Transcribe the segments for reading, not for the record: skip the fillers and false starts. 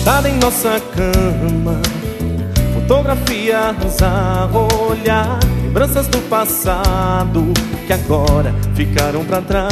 Deitada em nossa cama, fotografias a olhar, lembranças do passado que agora ficaram pra trás.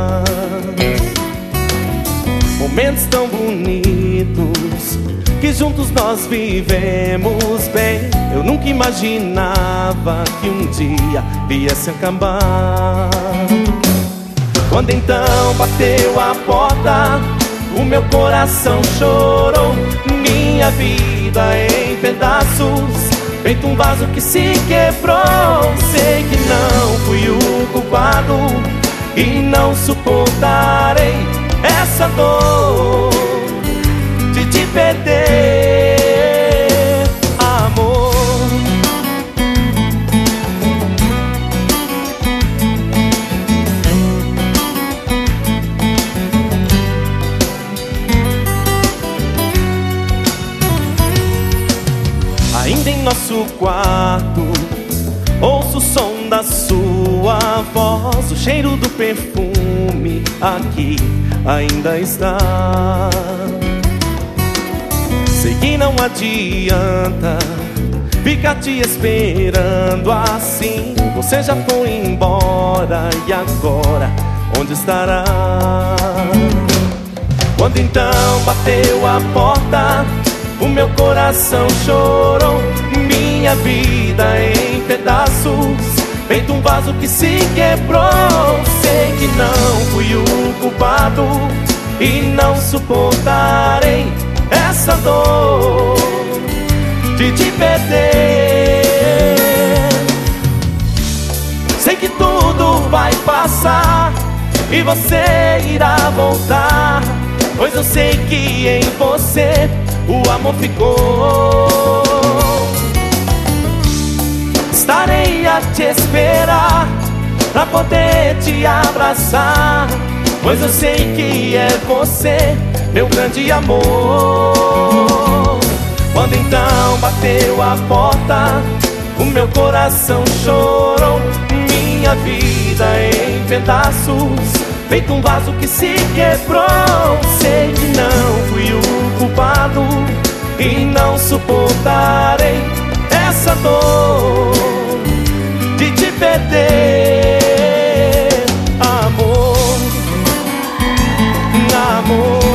Momentos tão bonitos que juntos nós vivemos bem. Eu nunca imaginava que um dia viesse acabar. Quando então bateu a porta, o meu coração chorou. Minha vida em pedaços, feito um vaso que se quebrou. Sei que não fui o culpado e não suportarei essa dor de te perder, amor. Ainda em nosso quarto, ouço o som da sua voz. O cheiro do perfume aqui ainda está. Sei que não adianta ficar te esperando assim. Você já foi embora e agora onde estará? Quando então bateu a porta, o meu coração chorou. Minha vida em pedaços, feito um vaso que se quebrou. Sei que não fui o culpado e não suportarei essa dor de te perder. Sei que tudo vai passar e você irá voltar, pois eu sei que em você o amor ficou. Estarei a te esperar pra poder te abraçar, pois eu sei que é você, meu grande amor. Quando então bateu a porta, o meu coração chorou. Minha vida em pedaços, feito um vaso que se quebrou. Sei que não fui o culpado e não suportarei essa dor de te perder, amor, amor.